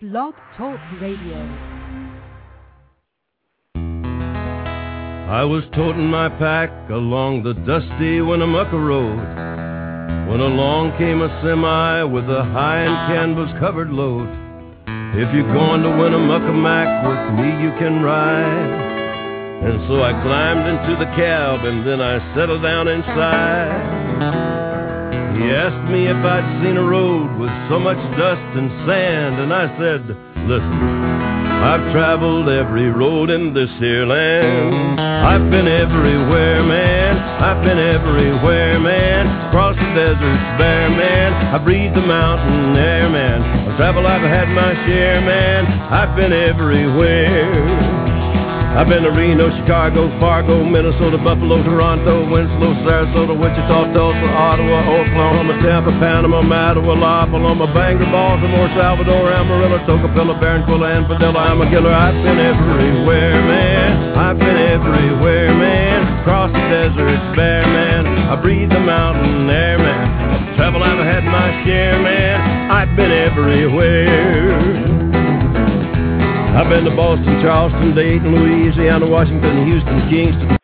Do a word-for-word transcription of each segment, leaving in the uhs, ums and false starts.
Blog Talk Radio. I was toting my pack along the dusty Winnemucca Road when along came a semi with a high and canvas-covered load. If you're going to Winnemucca Mac, with me you can ride. And so I climbed into the cab and then I settled down inside. He asked me if I'd seen a road with so much dust and sand, and I said, listen, I've traveled every road in this here land. I've been everywhere, man. I've been everywhere, man. Across the deserts bare, man. I breathe the mountain air, man. Of travel I've had my share, man. I've been everywhere. I've been to Reno, Chicago, Fargo, Minnesota, Buffalo, Toronto, Winslow, Sarasota, Wichita, Tulsa, Ottawa, Oklahoma, Tampa, Panama, Mattawa, La Paloma, Bangor, Baltimore, Salvador, Amarillo, Tocopilla, Barranquilla, and Padilla. I'm a killer. I've been everywhere, man. I've been everywhere, man. Across the deserts bare, man. I breathe the mountain air, man. Travel I've had my share, man. I've been everywhere. I've been to Boston, Charleston, Dayton, Louisiana, Washington, Houston, Kingston.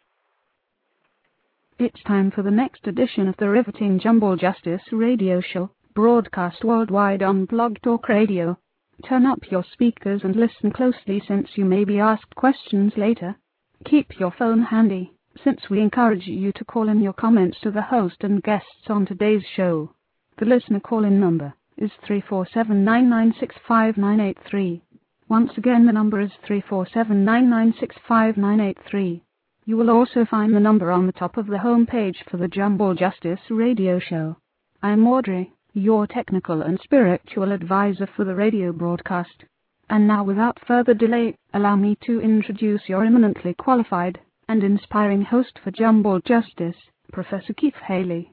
It's time for the next edition of the riveting Jumble Justice radio show, broadcast worldwide on Blog Talk Radio. Turn up your speakers and listen closely, since you may be asked questions later. Keep your phone handy, since we encourage you to call in your comments to the host and guests on today's show. The listener call-in number is three four seven, nine nine six, five nine eight three. Once again, the number is three four seven, nine nine six, five nine eight three. You will also find the number on the top of the home page for the Jumble Justice radio show. I'm Audrey, your technical and spiritual advisor for the radio broadcast. And now, without further delay, allow me to introduce your eminently qualified and inspiring host for Jumble Justice, Professor Keith Haley.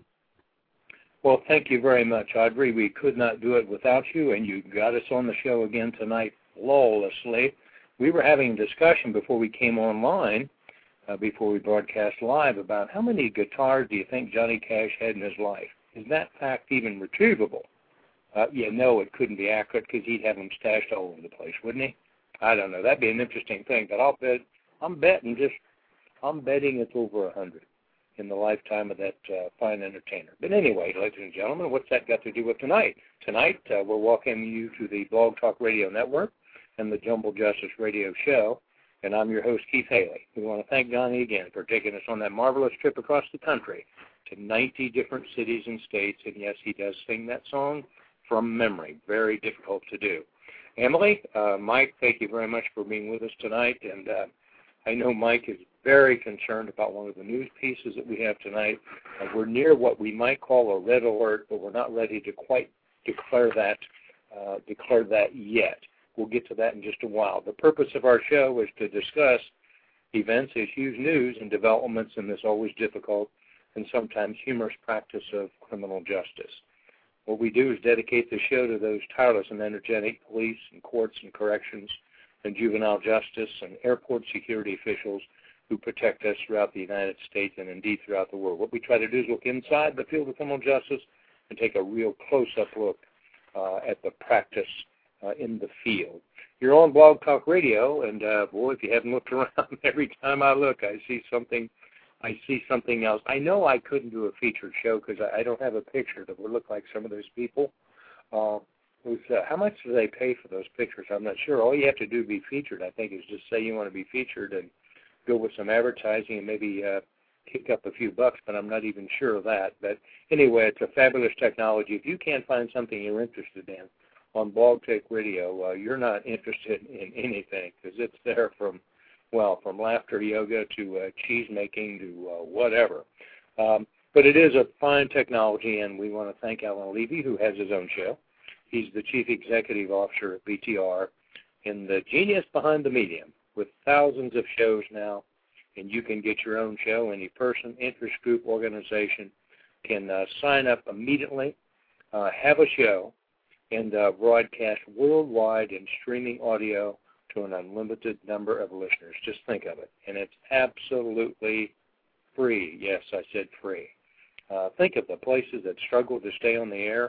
Well, thank you very much, Audrey. We could not do it without you, and you got us on the show again tonight flawlessly. We were having a discussion before we came online, uh, before we broadcast live, about how many guitars do you think Johnny Cash had in his life? Is that fact even retrievable? Uh, yeah, no, it couldn't be accurate, because he'd have them stashed all over the place, wouldn't he? I don't know. That'd be an interesting thing, but I'll bet, I'm betting just, I'm betting it's over a hundred in the lifetime of that uh, fine entertainer. But anyway, ladies and gentlemen, what's that got to do with tonight? Tonight, uh, we're welcoming you to the Blog Talk Radio Network and the Jumble Justice Radio Show, and I'm your host, Keith Haley. We want to thank Johnny again for taking us on that marvelous trip across the country to ninety different cities and states, and yes, he does sing that song from memory. Very difficult to do. Emily, uh, Mike, thank you very much for being with us tonight, and uh, I know Mike is very concerned about one of the news pieces that we have tonight. Uh, we're near what we might call a red alert, but we're not ready to quite declare that, uh, declare that yet. We'll get to that in just a while. The purpose of our show is to discuss events, issues, news, and developments in this always difficult and sometimes humorous practice of criminal justice. What we do is dedicate the show to those tireless and energetic police and courts and corrections and juvenile justice and airport security officials who protect us throughout the United States and indeed throughout the world. What we try to do is look inside the field of criminal justice and take a real close-up look uh, at the practice Uh, in the field. You're on Blog Talk Radio, and uh, boy, if you haven't looked around, every time I look, I see something. I see something else. I know I couldn't do a featured show because I, I don't have a picture that would look like some of those people. Uh, was, uh, how much do they pay for those pictures? I'm not sure. All you have to do to be featured, I think, is just say you want to be featured and go with some advertising and maybe uh, kick up a few bucks, but I'm not even sure of that. But anyway, it's a fabulous technology. If you can't find something you're interested in on Blog Talk Radio, uh, you're not interested in anything, because it's there from, well, from laughter yoga to uh, cheese making to uh, whatever. Um, but it is a fine technology, and we want to thank Alan Levy, who has his own show. He's the Chief Executive Officer at B T R and the genius behind the medium, with thousands of shows now, and you can get your own show. Any person, interest group, organization can uh, sign up immediately, uh, have a show, and uh, broadcast worldwide in streaming audio to an unlimited number of listeners. Just think of it. And it's absolutely free. Yes, I said free. Uh, think of the places that struggle to stay on the air.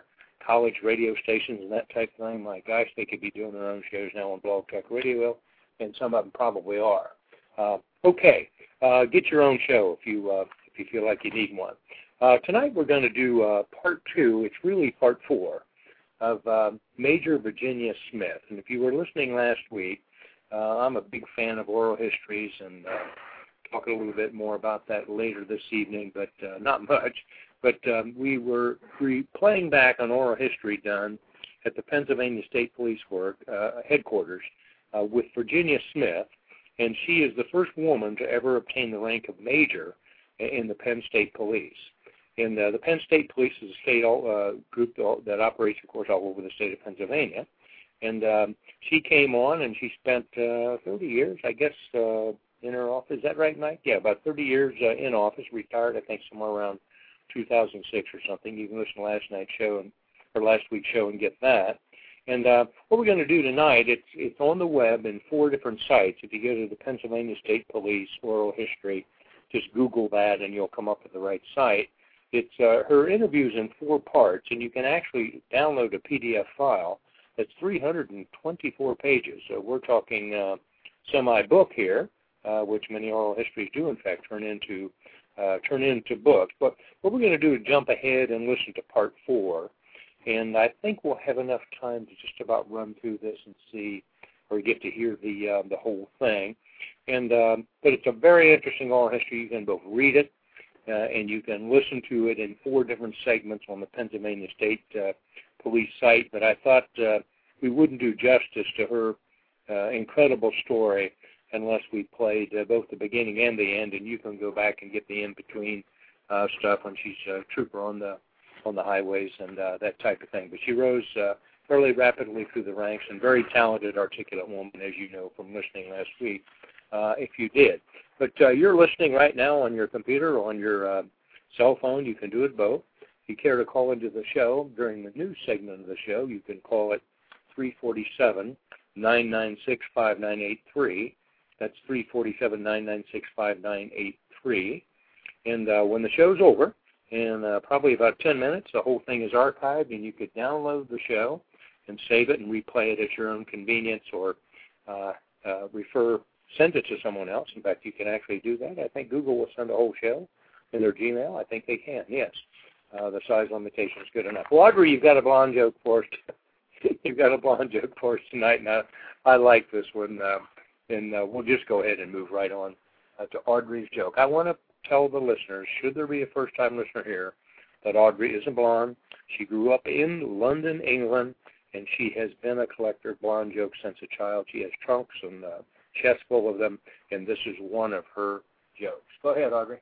college radio stations and that type of thing. My gosh, they could be doing their own shows now on Blog Talk Radio, and some of them probably are. Uh, okay, uh, get your own show if you uh, if you feel like you need one. Uh, tonight we're going to do uh, part two. It's really part four of uh, Major Virginia Smith. And if you were listening last week, uh, I'm a big fan of oral histories, and uh, talk a little bit more about that later this evening, but uh, not much. But um, we were re- playing back on oral history done at the Pennsylvania State Police work, uh, headquarters uh, with Virginia Smith, and she is the first woman to ever obtain the rank of major in the Penn State Police. And uh, the Penn State Police is a state uh, group that operates, of course, all over the state of Pennsylvania. And um, she came on, and she spent uh, thirty years, I guess, uh, in her office. Is that right, Mike? Yeah, about thirty years uh, in office, retired, I think, somewhere around two thousand six or something. You can listen to last night's show and, or last week's show and get that. And uh, what we're going to do tonight, it's it's on the web in four different sites. If you go to the Pennsylvania State Police Oral History, just Google that and you'll come up with the right site. It's uh, her interviews in four parts, and you can actually download a P D F file that's three hundred twenty-four pages. So we're talking uh, semi-book here, uh, which many oral histories do, in fact, turn into uh, turn into books. But what we're going to do is jump ahead and listen to part four. And I think we'll have enough time to just about run through this and see, or get to hear the uh, the whole thing. And um, but it's a very interesting oral history. You can both read it uh, and you can listen to it in four different segments on the Pennsylvania State uh, Police site. But I thought uh, we wouldn't do justice to her uh, incredible story unless we played uh, both the beginning and the end. And you can go back and get the in between uh, stuff when she's a trooper on the on the highways and uh, that type of thing. But she rose uh, fairly rapidly through the ranks, and very talented, articulate woman, as you know from listening last week, uh, if you did. But uh, you're listening right now on your computer or on your uh, cell phone. You can do it both. If you care to call into the show during the news segment of the show, you can call it three four seven, nine nine six, five nine eight three. That's three four seven, nine nine six, five nine eight three. And uh, when the show's over, in uh, probably about ten minutes, the whole thing is archived, and you could download the show and save it and replay it at your own convenience, or uh, uh, refer, send it to someone else. In fact, you can actually do that. I think Google will send a whole show in their Gmail. I think they can, yes. Uh, the size limitation is good enough. Well, Audrey, you've got a blonde joke for us. You've got a blonde joke for us tonight, and I, I like this one. Uh, and uh, we'll just go ahead and move right on uh, to Audrey's joke. I want to tell the listeners, should there be a first-time listener here, that Audrey isn't blonde. She grew up in London, England, and she has been a collector of blonde jokes since a child. She has trunks and a chest full of them, and this is one of her jokes. Go ahead, Audrey.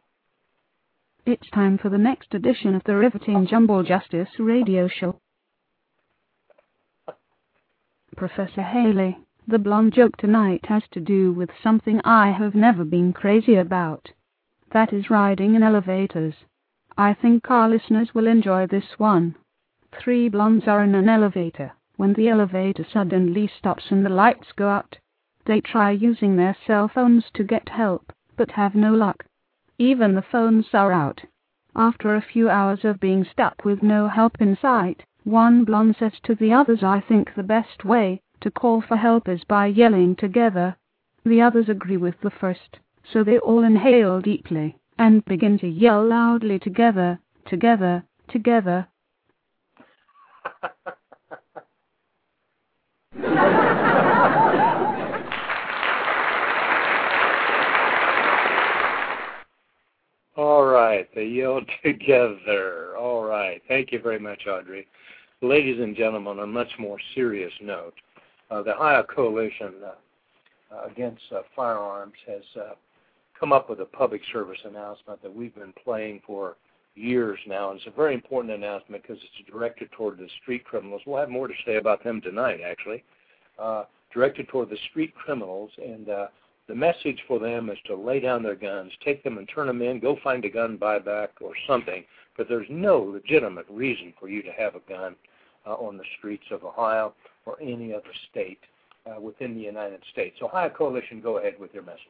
It's time for the next edition of the riveting Jumble Justice radio show. Professor Haley, the blonde joke tonight has to do with something I have never been crazy about. That is riding in elevators. I think our listeners will enjoy this one. Three blondes are in an elevator. When the elevator suddenly stops and the lights go out, they try using their cell phones to get help, but have no luck. Even the phones are out. After a few hours of being stuck with no help in sight, one blonde says to the others, "I think the best way to call for help is by yelling together." The others agree with the first. So they all inhale deeply and begin to yell loudly together, together, together. All right, they yelled together. All right, thank you very much, Audrey. Ladies and gentlemen, on a much more serious note, uh, the Ohio Coalition uh, against uh, Firearms has uh, come up with a public service announcement that we've been playing for years now. And it's a very important announcement because it's directed toward the street criminals. We'll have more to say about them tonight, actually. Uh, directed toward the street criminals, and uh, the message for them is to lay down their guns, take them and turn them in, go find a gun buyback or something. But there's no legitimate reason for you to have a gun uh, on the streets of Ohio or any other state uh, within the United States. Ohio Coalition, go ahead with your message.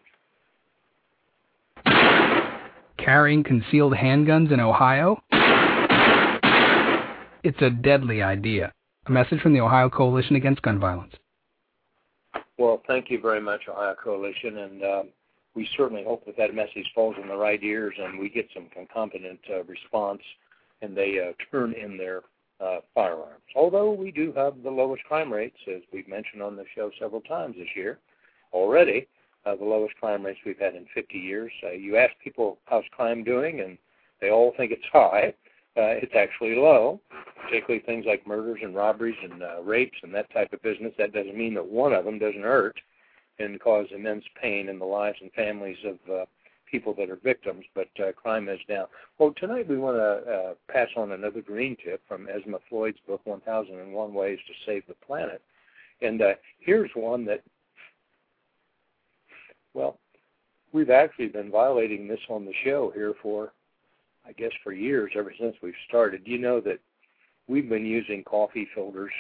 Carrying concealed handguns in Ohio? it's a deadly idea. A message from the Ohio Coalition Against Gun Violence. Well, thank you very much, Ohio Coalition, and uh, we certainly hope that that message falls in the right ears and we get some concomitant uh, response and they uh, turn in their uh, firearms. Although we do have the lowest crime rates, as we've mentioned on the show several times this year already, uh, the lowest crime rates we've had in fifty years. Uh, you ask people, how's crime doing, and they all think it's high. Uh, it's actually low, particularly things like murders and robberies and uh, rapes and that type of business. That doesn't mean that one of them doesn't hurt and cause immense pain in the lives and families of uh, people that are victims, but uh, crime is down. Well, tonight we want to uh, pass on another green tip from Esma Floyd's book, one thousand one Ways to Save the Planet. And uh, here's one that, well, we've actually been violating this on the show here for I guess for years, ever since we've started. You know that we've been using coffee filters,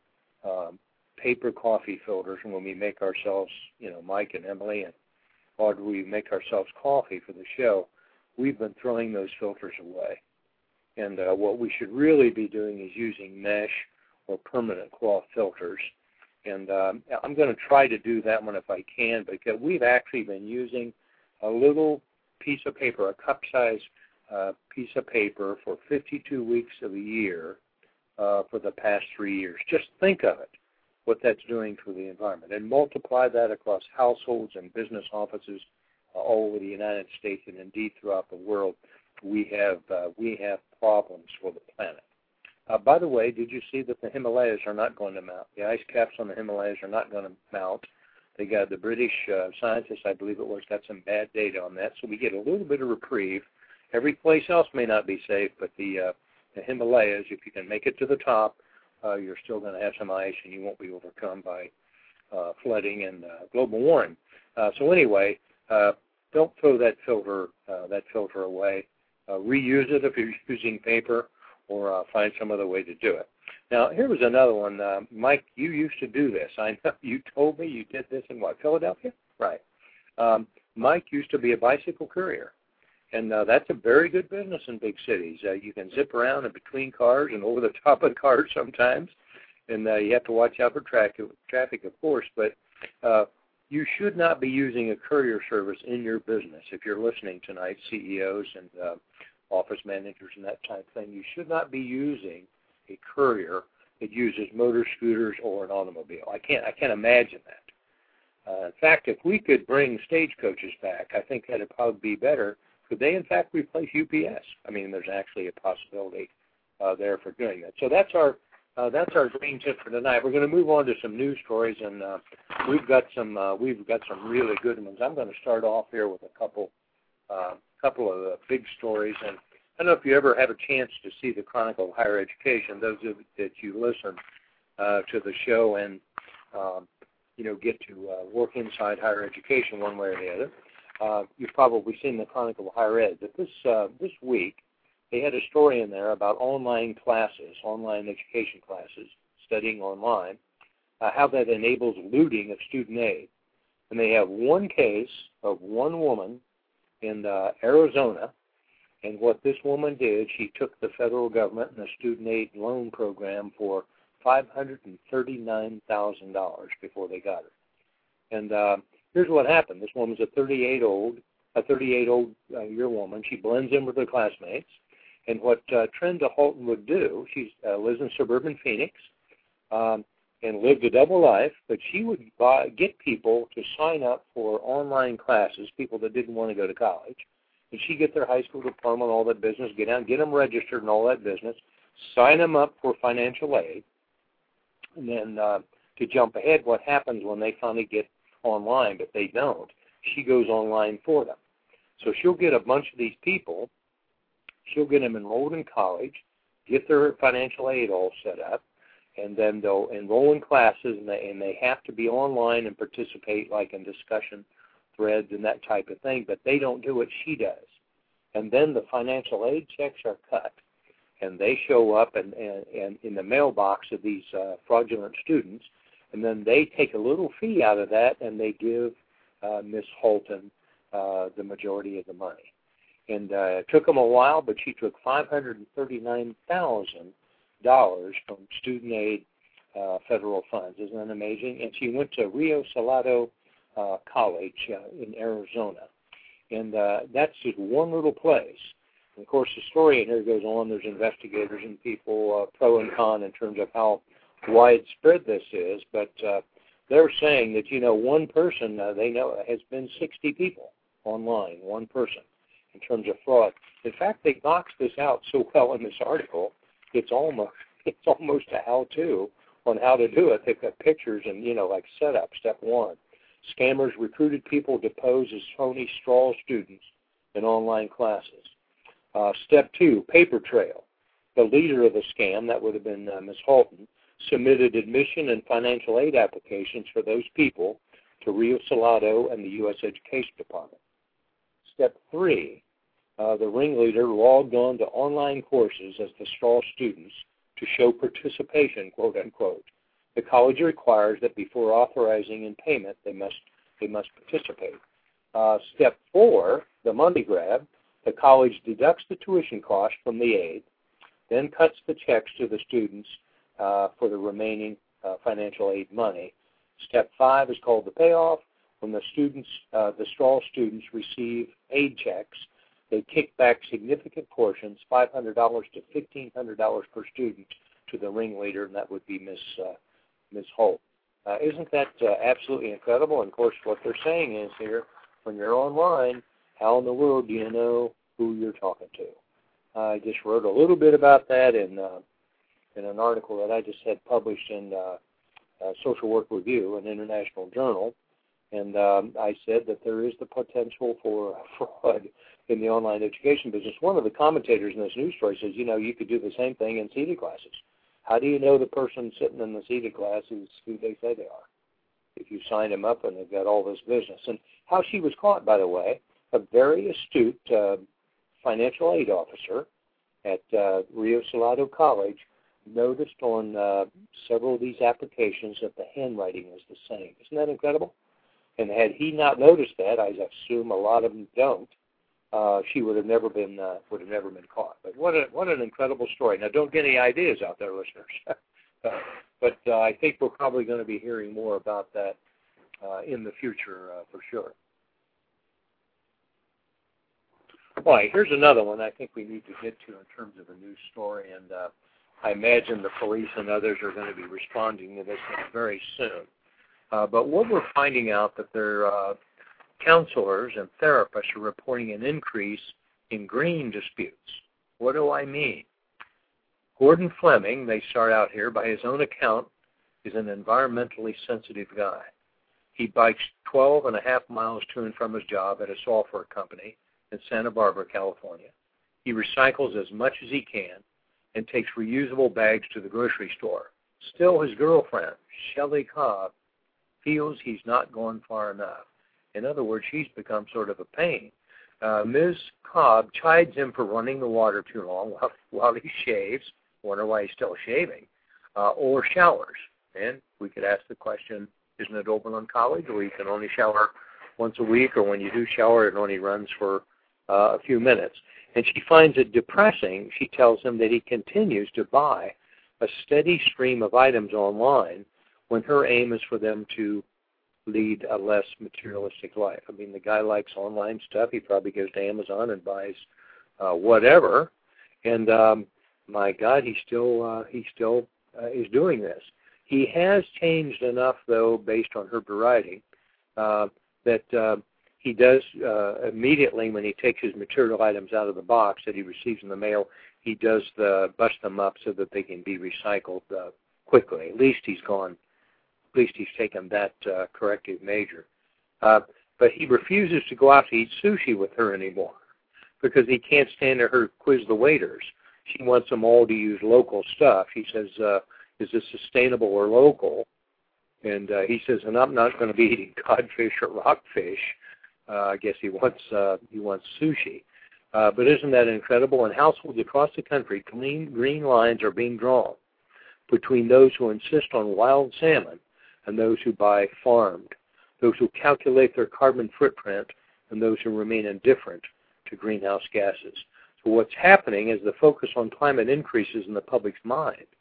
um, paper coffee filters, when we make ourselves, you know, Mike and Emily, and or we make ourselves coffee for the show, we've been throwing those filters away. And uh, what we should really be doing is using mesh or permanent cloth filters. And um, I'm going to try to do that one if I can, because we've actually been using a little piece of paper, a cup-size Uh, piece of paper for fifty-two weeks of the year uh, for the past three years. Just think of it, what that's doing for the environment, and multiply that across households and business offices uh, all over the United States and indeed throughout the world. We have uh, we have problems for the planet. Uh, by the way, did you see that the Himalayas are not going to mount? The ice caps on the Himalayas are not going to mount. They got the British uh, scientists, I believe it was, got some bad data on that, so we get a little bit of reprieve. Every place else may not be safe, but the, uh, the Himalayas, if you can make it to the top, uh, you're still going to have some ice and you won't be overcome by uh, flooding and uh, global warming. Uh, so anyway, uh, don't throw that filter uh, that filter away. Uh, reuse it if you're using paper, or uh, find some other way to do it. Now, here was another one. Uh, Mike, you used to do this. I know you told me you did this in what, Philadelphia? Right. Um, Mike used to be a bicycle courier. And uh, that's a very good business in big cities. Uh, you can zip around in between cars and over the top of cars sometimes, and uh, you have to watch out for tra- traffic, of course. But uh, you should not be using a courier service in your business. If you're listening tonight, C E Os and uh, office managers and that type of thing, you should not be using a courier that uses motor scooters or an automobile. I can't. I can't imagine that. Uh, in fact, if we could bring stagecoaches back, I think that would probably be better. Could they, in fact, replace U P S? I mean, there's actually a possibility uh, there for doing that. So that's our uh, that's our green tip for tonight. We're going to move on to some news stories, and uh, we've got some uh, we've got some really good ones. I'm going to start off here with a couple uh, couple of uh, big stories. And I don't know if you ever have a chance to see the Chronicle of Higher Education. Those of that you listen uh, to the show and um, you know get to uh, work inside higher education one way or the other. Uh, you've probably seen the Chronicle of Higher Ed, but this uh, this week they had a story in there about online classes, online education classes, studying online, uh, how that enables looting of student aid. And they have one case of one woman in uh, Arizona, and what this woman did, she took the federal government and the student aid loan program for five hundred thirty-nine thousand dollars before they got her. And uh, here's what happened. This woman's a thirty-eight-old, a thirty-eight-old uh, year woman. She blends in with her classmates. And what uh, Trenda Halton would do, she uh, lives in suburban Phoenix um, and lived a double life, but she would buy, get people to sign up for online classes, people that didn't want to go to college. And she'd get their high school diploma and all that business, get down, get them registered and all that business, sign them up for financial aid. And then uh, to jump ahead, what happens when they finally get online, but they don't, she goes online for them. So she'll get a bunch of these people, she'll get them enrolled in college, get their financial aid all set up, and then they'll enroll in classes, and they, and they have to be online and participate like in discussion threads and that type of thing, but they don't do what she does. And then the financial aid checks are cut, and they show up and, and, and in the mailbox of these uh, fraudulent students, and then they take a little fee out of that, and they give uh, Miss Halton uh, the majority of the money. And uh, it took them a while, but she took five hundred thirty-nine thousand dollars dollars from student aid uh, federal funds. Isn't that amazing? And she went to Rio Salado uh, College uh, in Arizona. And uh, that's just one little place. And of course, the story in here goes on. There's investigators and people uh, pro and con in terms of how widespread this is. But uh, they're saying that, you know, one person, uh, they know, has been sixty people online, one person, in terms of fraud. In fact, they boxed this out so well in this article, it's almost it's almost a how-to on how to do it. They've got pictures and, you know, like setup, step one. Scammers recruited people to pose as phony straw students in online classes. Uh, step two, paper trail. The leader of the scam, that would have been uh, Miz Halton, submitted admission and financial aid applications for those people to Rio Salado and the U S Education Department. Step three, uh, the ringleader logged on to online courses as the straw students to show participation, quote unquote. The college requires that before authorizing in payment, they must they must participate. Uh, step four, the money grab. The college deducts the tuition cost from the aid, then cuts the checks to the students uh, for the remaining uh, financial aid money. Step five is called the payoff. When the students, uh, the straw students receive aid checks, they kick back significant portions, five hundred dollars to fifteen hundred dollars per student, to the ringleader, and that would be Miss Uh, Miz Holt. Uh, isn't that uh, absolutely incredible? And of course, what they're saying is here, when you're online, how in the world do you know who you're talking to? I just wrote a little bit about that in uh, in an article that I just had published in uh, uh, Social Work Review, an international journal, and um, I said that there is the potential for fraud in the online education business. One of the commentators in this news story says, you know, you could do the same thing in seated classes. How do you know the person sitting in the seated class is who they say they are? If you sign them up and they've got all this business. And how she was caught, by the way, a very astute uh, financial aid officer at uh, Rio Salado College noticed on uh, several of these applications that the handwriting was the same. Isn't that incredible? And had he not noticed that, I assume a lot of them don't, uh, she would have never been uh, would have never been caught. But what a what an incredible story! Now, don't get any ideas out there, listeners. uh, but uh, I think we're probably going to be hearing more about that uh, in the future uh, for sure. All right, here's another one I think we need to get to in terms of a news story, and uh, I imagine the police and others are going to be responding to this one very soon. Uh, but what we're finding out that their uh, counselors and therapists are reporting an increase in green disputes. What do I mean? Gordon Fleming, they start out here, by his own account, is an environmentally sensitive guy. He bikes twelve and a half miles to and from his job at a software company in Santa Barbara, California. He recycles as much as he can and takes reusable bags to the grocery store. Still, his girlfriend, Shelley Cobb, feels he's not gone far enough. In other words, she's become sort of a pain. Uh, Miz Cobb chides him for running the water too long while, while he shaves, wonder why he's still shaving, uh, or showers. And we could ask the question, isn't it Oberlin College where you can only shower once a week, or when you do shower, it only runs for uh, a few minutes? And she finds it depressing. She tells him that he continues to buy a steady stream of items online when her aim is for them to lead a less materialistic life. I mean, the guy likes online stuff. He probably goes to Amazon and buys uh, whatever. And um, my God, he still uh, he still uh, is doing this. He has changed enough, though, based on her deriding, uh, that uh, he does uh, immediately when he takes his material items out of the box that he receives in the mail, he does the bust them up so that they can be recycled uh, quickly. At least he's gone. At least he's taken that uh, corrective measure. Uh, but he refuses to go out to eat sushi with her anymore because he can't stand to her quiz the waiters. She wants them all to use local stuff. He says, uh, is this sustainable or local? And uh, he says, and I'm not going to be eating codfish or rockfish. Uh, I guess he wants uh, he wants sushi. Uh, but isn't that incredible? In households across the country, green, green lines are being drawn between those who insist on wild salmon and those who buy farmed, those who calculate their carbon footprint, and those who remain indifferent to greenhouse gases. So what's happening is the focus on climate increases in the public's mind.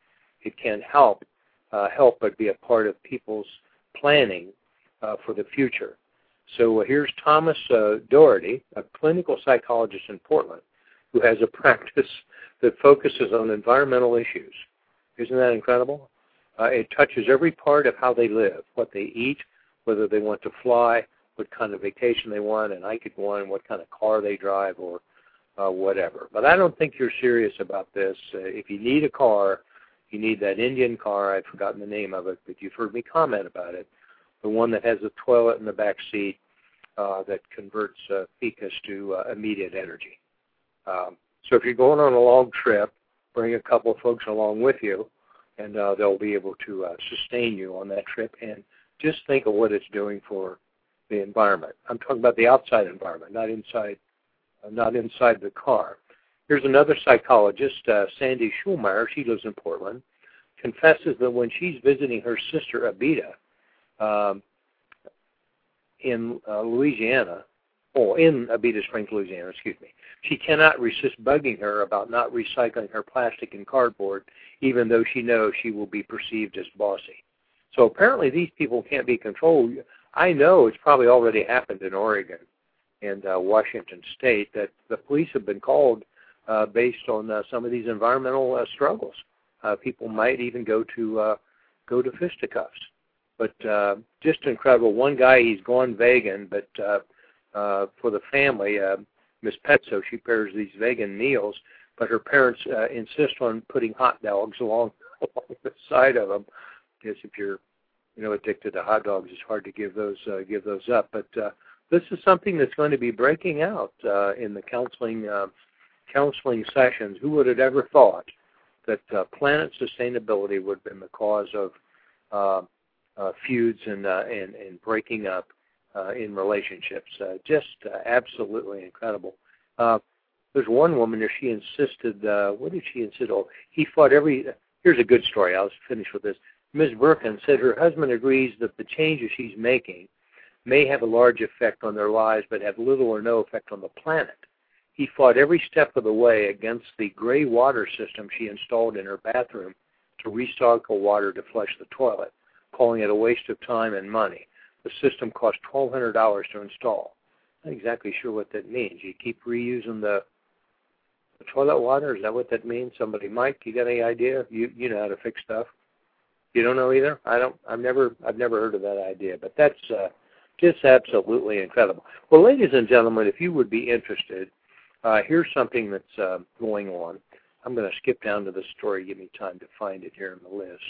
it can help uh, help but be a part of people's planning uh, for the future. So uh, here's Thomas uh, Doherty, a clinical psychologist in Portland, who has a practice that focuses on environmental issues. Isn't that incredible? Uh, it touches every part of how they live, what they eat, whether they want to fly, what kind of vacation they want, and I could go on, what kind of car they drive, or uh, whatever. But I don't think you're serious about this. Uh, if you need a car, you need that Indian car. I've forgotten the name of it, but you've heard me comment about it. The one that has a toilet in the back seat uh, that converts uh, ficus to uh, immediate energy. Um, so if you're going on a long trip, bring a couple of folks along with you, and uh, they'll be able to uh, sustain you on that trip. And just think of what it's doing for the environment. I'm talking about the outside environment, not inside, uh, not inside the car. Here's another psychologist, uh, Sandy Schulmeyer. She lives in Portland. Confesses that when she's visiting her sister Abida um, in uh, Louisiana, oh, in Abita Springs, Louisiana, excuse me, she cannot resist bugging her about not recycling her plastic and cardboard, even though she knows she will be perceived as bossy. So apparently these people can't be controlled. I know it's probably already happened in Oregon and uh, Washington State that the police have been called uh, based on uh, some of these environmental uh, struggles. Uh, people might even go to uh, go to fisticuffs. But uh, just incredible. One guy, he's gone vegan, but uh, uh, for the family, uh, Miss Petso, she prepares these vegan meals, but her parents uh, insist on putting hot dogs along, along the side of them. I guess if you're, you know, addicted to hot dogs, it's hard to give those uh, give those up. But uh, this is something that's going to be breaking out uh, in the counseling uh, counseling sessions. Who would have ever thought that uh, planet sustainability would have been the cause of uh, uh, feuds and, uh, and and breaking up uh, in relationships? Uh, just uh, absolutely incredible. Uh, there's one woman there. She insisted. Uh, what did she insist? Oh, he fought every. Here's a good story. I'll finish with this. Miz Birkin said her husband agrees that the changes she's making may have a large effect on their lives, but have little or no effect on the planet. He fought every step of the way against the gray water system she installed in her bathroom to recycle water to flush the toilet, calling it a waste of time and money. The system cost twelve hundred dollars to install. Not exactly sure what that means. You keep reusing the, the toilet water? Is that what that means? Somebody, Mike, you got any idea? You you know how to fix stuff. You don't know either? I don't. I've never. I've never heard of that idea. But that's uh, just absolutely incredible. Well, ladies and gentlemen, if you would be interested, uh, here's something that's uh, going on. I'm going to skip down to the story. Give me time to find it here in the list.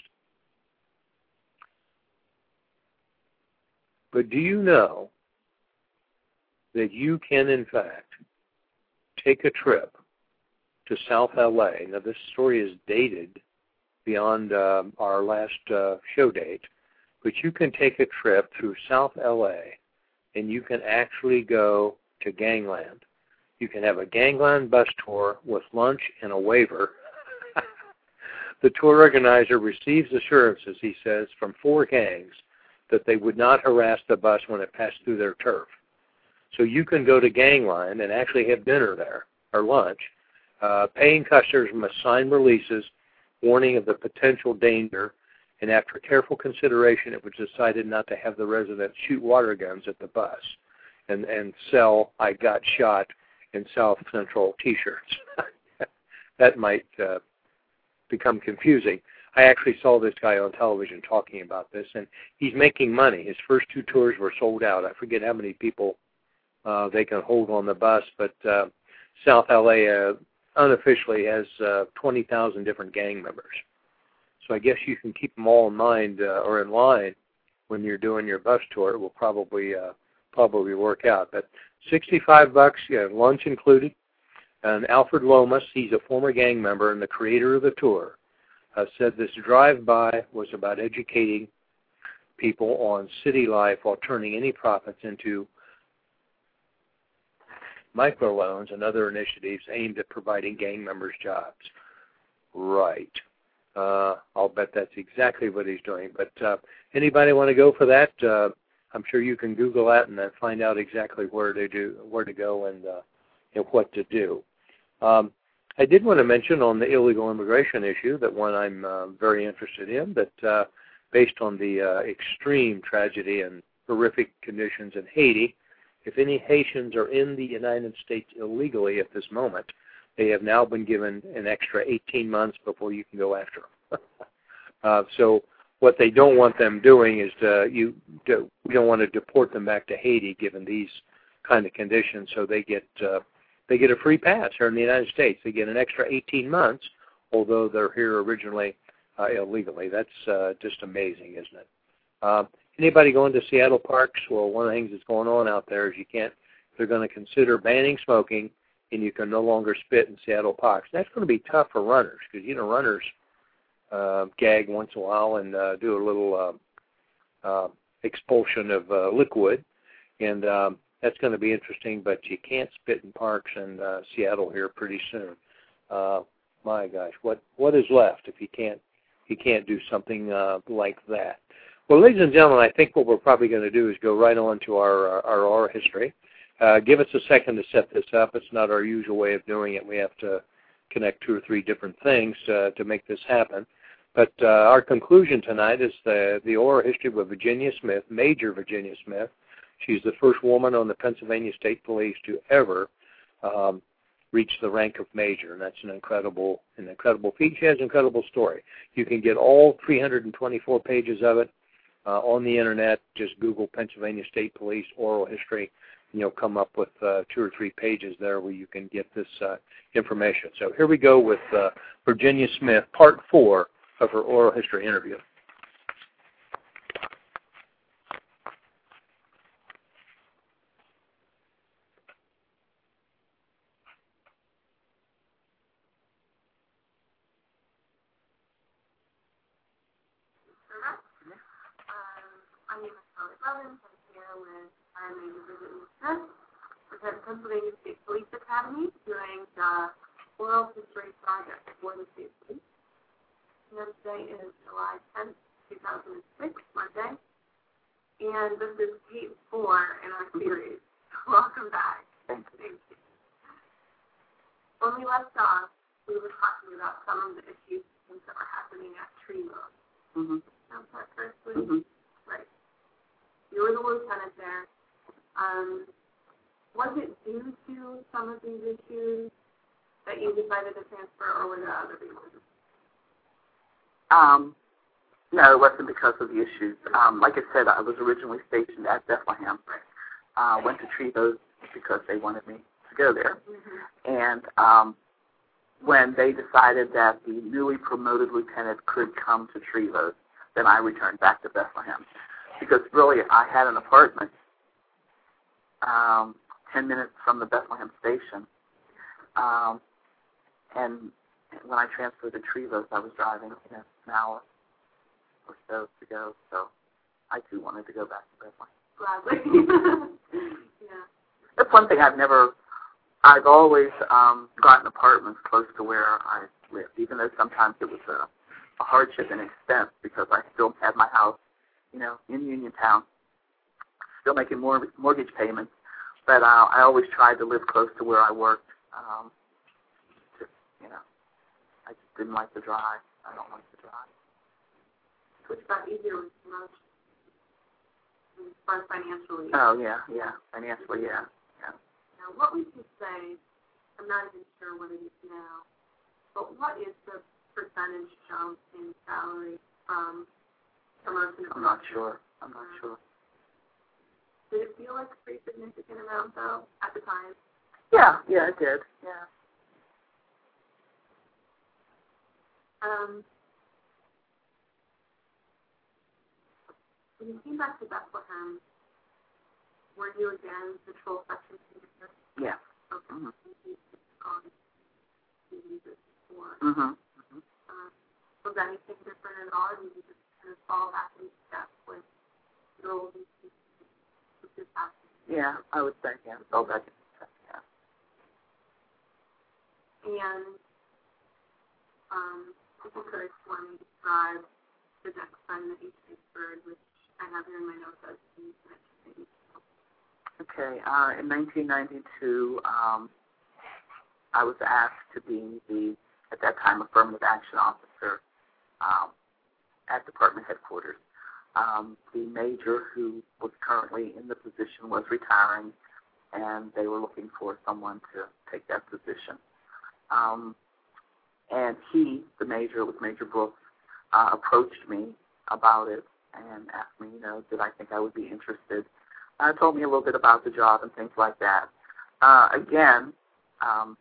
But do you know that you can, in fact, take a trip to South L A? Now, this story is dated beyond uh, our last uh, show date, but you can take a trip through South L A and you can actually go to Gangland. You can have a Gangland bus tour with lunch and a waiver. The tour organizer receives assurances, he says, from four gangs that they would not harass the bus when it passed through their turf. So you can go to Gangland and actually have dinner there, or lunch. Uh, paying customers must sign releases warning of the potential danger, and after careful consideration, it was decided not to have the residents shoot water guns at the bus and, and sell "I got shot" in South Central T-shirts. That might uh, become confusing. I actually saw this guy on television talking about this, and he's making money. His first two tours were sold out. I forget how many people uh, they can hold on the bus, but uh, South L A uh, unofficially has uh, twenty thousand different gang members. So I guess you can keep them all in mind uh, or in line when you're doing your bus tour. It will probably uh, probably work out. But sixty-five bucks, yeah, lunch included. And Alfred Lomas, he's a former gang member and the creator of the tour, uh, said this drive-by was about educating people on city life while turning any profits into microloans and other initiatives aimed at providing gang members jobs. Right. Uh, I'll bet that's exactly what he's doing. But uh, anybody want to go for that? Uh, I'm sure you can Google that and then find out exactly where to do, where to go, and, uh, and what to do. Um, I did want to mention on the illegal immigration issue that one I'm uh, very interested in, that uh, based on the uh, extreme tragedy and horrific conditions in Haiti, if any Haitians are in the United States illegally at this moment, they have now been given an extra eighteen months before you can go after them. uh, so what they don't want them doing is to, you, to, we don't want to deport them back to Haiti given these kind of conditions, so they get uh, they get a free pass here in the United States. They get an extra eighteen months, although they're here originally uh, illegally. That's uh, just amazing, isn't it? Uh, anybody going to Seattle parks? Well, one of the things that's going on out there is you can't, they're going to consider banning smoking, and you can no longer spit in Seattle parks. That's going to be tough for runners because, you know, runners uh, gag once in a while and uh, do a little uh, uh, expulsion of uh, liquid, and um, that's going to be interesting, but you can't spit in parks in uh, Seattle here pretty soon. Uh, my gosh, what what is left if you can't you can't do something uh, like that? Well, ladies and gentlemen, I think what we're probably going to do is go right on to our our oral history. Uh, give us a second to set this up. It's not our usual way of doing it. We have to connect two or three different things uh, to make this happen. But uh, our conclusion tonight is the the oral history of Virginia Smith, Major Virginia Smith. She's the first woman on the Pennsylvania State Police to ever um, reach the rank of major, and that's an incredible, an incredible feat. She has an incredible story. You can get all three hundred twenty-four pages of it uh, on the internet. Just Google Pennsylvania State Police oral history, and you'll come up with uh, two or three pages there where you can get this uh, information. So here we go with uh, Virginia Smith, part four of her oral history interview. My name is Charlotte Robbins. I'm here with our Major Virginia Smith. We're at Pennsylvania State Police Academy doing the oral history project for the State Police. And today is July tenth, two thousand six, Monday. And this is tape four in our series. Welcome back. Thank you. When we left off, we were talking about some of the issues that were happening at Tree Road. Mm-hmm. Sounds like first, please? Mm-hmm. Right. You were the lieutenant there. Um, was it due to some of these issues that you decided to transfer, or were there other reasons? Um, no, it wasn't because of the issues. Um, like I said, I was originally stationed at Bethlehem. I uh, went to Trevose because they wanted me to go there. Mm-hmm. And um, when they decided that the newly promoted lieutenant could come to Trevose, then I returned back to Bethlehem. Because really, I had an apartment um, ten minutes from the Bethlehem station. Um, and when I transferred to Trevose, I was driving you know, an hour or so to go. So I, too, wanted to go back to Bethlehem. Gladly. Yeah. That's one thing I've never, I've always um, gotten apartments close to where I lived, even though sometimes it was a, a hardship and expense because I still had my house, you know, in Uniontown, still making more mortgage payments, but uh, I always tried to live close to where I worked. Um, just, you know, I just didn't like to drive. I don't like to drive. Which got easier with promotion, as far as financially. Oh, yeah, yeah, financially, yeah, yeah. Now, what would you say, I'm not even sure what it is now, but what is the percentage jump in salary from promotion? I'm not sure. I'm not sure. Did it feel like a pretty significant amount, though, at the time? Yeah, yeah, it did, yeah. Um, when you came back to Bethlehem, were you again patrol section commander? Yeah. Okay. Mm-hmm. Mm-hmm. Mm-hmm. Uh, was anything different at all? Or did you just kind of fall back in step with your old with your past? Yeah, I would say, yeah, fall back in step, yeah. And um, if you could for me describe the next time that you transferred, which I have here in my notes as the Okay, uh, in nineteen ninety-two, um, I was asked to be the, at that time, affirmative action officer um, at department headquarters. Um, the major who was currently in the position was retiring, and they were looking for someone to take that position. Um, and he, the major, it was Major Brooks, uh, approached me about it and asked me, you know, did I think I would be interested. Uh, told me a little bit about the job and things like that. Uh, again, um,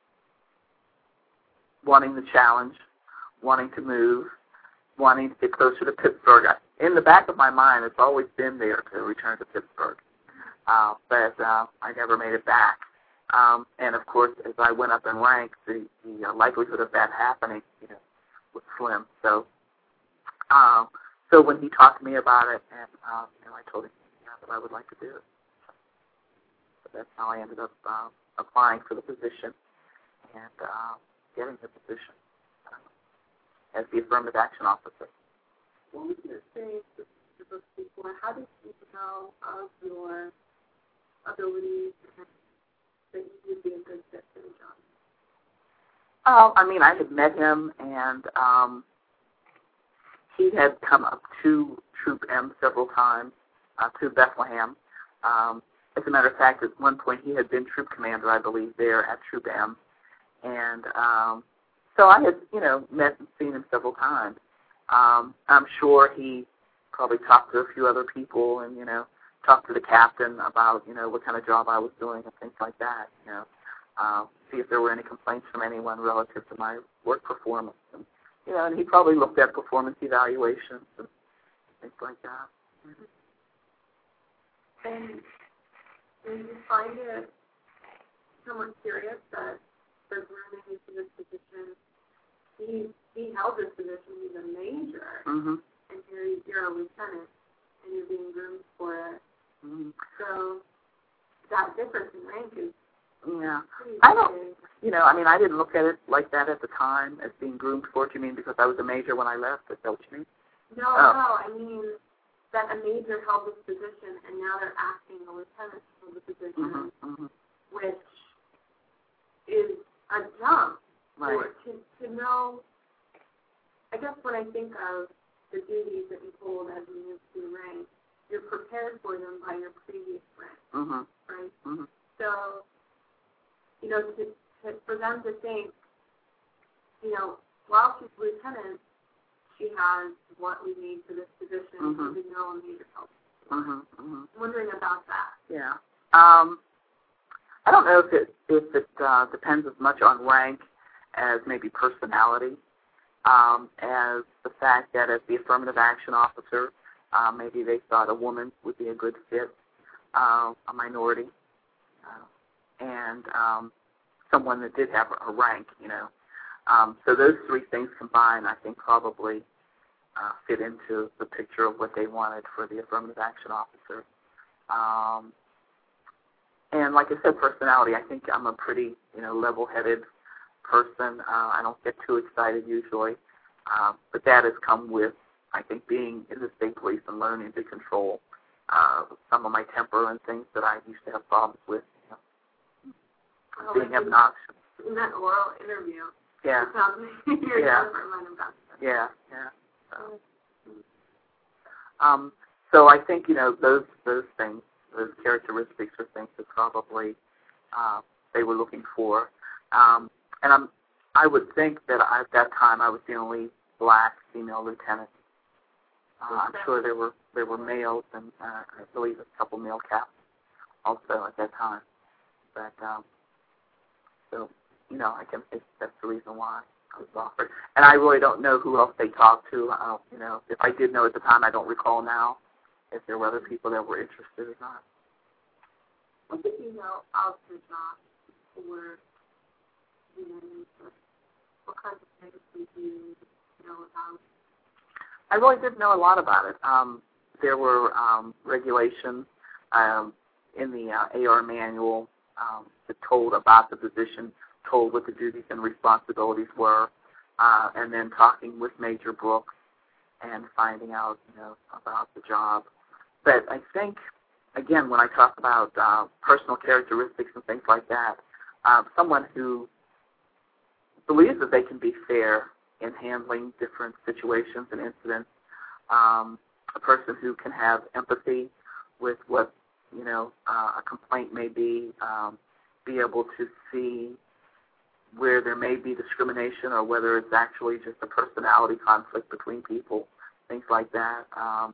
wanting the challenge, wanting to move, wanting to get closer to Pittsburgh. In the back of my mind, it's always been there to return to Pittsburgh, uh, but uh, I never made it back. Um, and, of course, as I went up in rank, the, the uh, likelihood of that happening, you know, was slim. So um, so when he talked to me about it, and uh, you know, I told him yeah, that I would like to do it. So that's how I ended up uh, applying for the position and uh, getting the position uh, as the affirmative action officer. What was your experience with the book before? How did you know of your abilities and that you would be a good fit for the job? Oh, I mean, I had met him, and um, he had come up to Troop M several times, uh, to Bethlehem. Um, as a matter of fact, at one point he had been troop commander, I believe, there at Troop M. And um, so I had, you know, met and seen him several times. Um, I'm sure he probably talked to a few other people and, you know, talked to the captain about, you know, what kind of job I was doing and things like that, you know, uh, see if there were any complaints from anyone relative to my work performance. And, you know, and he probably looked at performance evaluations and things like that. Mm-hmm. And do you find it somewhat curious that for grooming into this position, he, he held this position, he's a major, mm-hmm. and you're, you're a lieutenant, and you're being groomed for it. Mm-hmm. So that difference in rank is yeah. pretty I don't, big. you know, I mean, I didn't look at it like that at the time as being groomed for it. You mean because I was a major when I left? Is that what you mean? No, oh. no, I mean that a major held this position, and now they're asking a lieutenant to hold the position, mm-hmm. Mm-hmm. which is a jump. Right. Or to, to know, I guess when I think of the duties that you hold as you move through rank, you're prepared for them by your previous rank, mm-hmm. right? Mm-hmm. So, you know, to, to, for them to think, you know, while she's lieutenant, she has what we need for this position, mm-hmm. so we know a major help. Mm-hmm. Mm-hmm. I'm wondering about that. Yeah. Um, I don't know if it, if it uh, depends as much on rank as maybe personality, um, as the fact that as the affirmative action officer, uh, maybe they thought a woman would be a good fit, uh, a minority, uh, and um, someone that did have a, a rank, you know. Um, so those three things combined, I think, probably uh, fit into the picture of what they wanted for the affirmative action officer. Um, and like I said, personality, I think I'm a pretty, you know, level-headed person. Uh, I don't get too excited usually, uh, but that has come with, I think, being in the state police and learning to control uh, some of my temper and things that I used to have problems with, you know, Oh, being obnoxious. In that oral interview, Yeah. it sounds like you're Yeah. different about that. Yeah, yeah. So, um, so I think, you know, those those things, those characteristics are things that probably uh, they were looking for. Um, and I'm, I would think that at that time I was the only black female lieutenant. Uh, I'm sure there were there were males and uh, I believe a couple male captains also at that time. But um, so, you know, I can think that's the reason why I was offered. And I really don't know who else they talked to. I don't, you know, if I did know at the time, I don't recall now if there were other people that were interested or not. What did you know of the job or, you know, what kinds of things did you know about? I really didn't know a lot about it. Um, there were um, regulations um, in the uh, A R manual um, that told about the position, told what the duties and responsibilities were, uh, and then talking with Major Brooks and finding out, you know, about the job. But I think, again, when I talk about uh, personal characteristics and things like that, uh, someone who believes that they can be fair in handling different situations and incidents. Um, a person who can have empathy with what, you know, uh, a complaint may be, um, be able to see where there may be discrimination or whether it's actually just a personality conflict between people, things like that, um,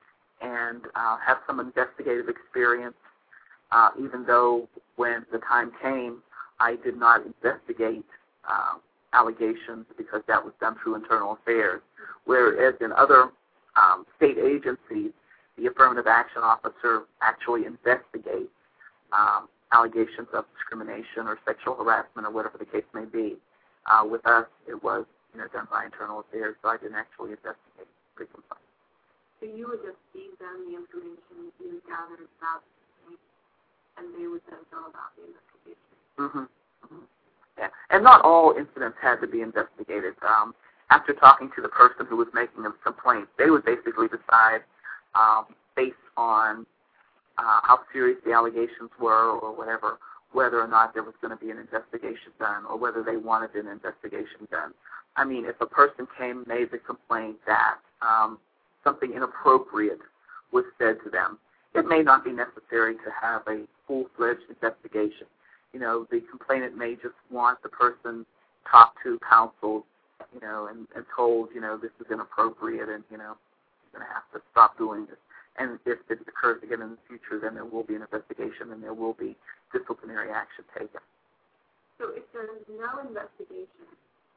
and uh, have some investigative experience, uh, even though when the time came, I did not investigate uh, allegations because that was done through internal affairs, whereas in other um, state agencies, the affirmative action officer actually investigates um, allegations of discrimination or sexual harassment or whatever the case may be. Uh, with us, it was you know done by internal affairs, so I didn't actually investigate the complaint. So you would just feed them the information you gathered about the case, and they would then go about the investigation. Mm-hmm. Mm-hmm. Yeah, and not all incidents had to be investigated. Um, after talking to the person who was making the complaint, they would basically decide, um, based on uh, how serious the allegations were or whatever, whether or not there was going to be an investigation done or whether they wanted an investigation done. I mean, if a person came and made the complaint that um, something inappropriate was said to them, it may not be necessary to have a full-fledged investigation. You know, the complainant may just want the person talked to, counseled, you know, and, and told, you know, this is inappropriate and, you know, you're going to have to stop doing this. And if it occurs again in the future, then there will be an investigation and there will be disciplinary action taken. So if there is no investigation,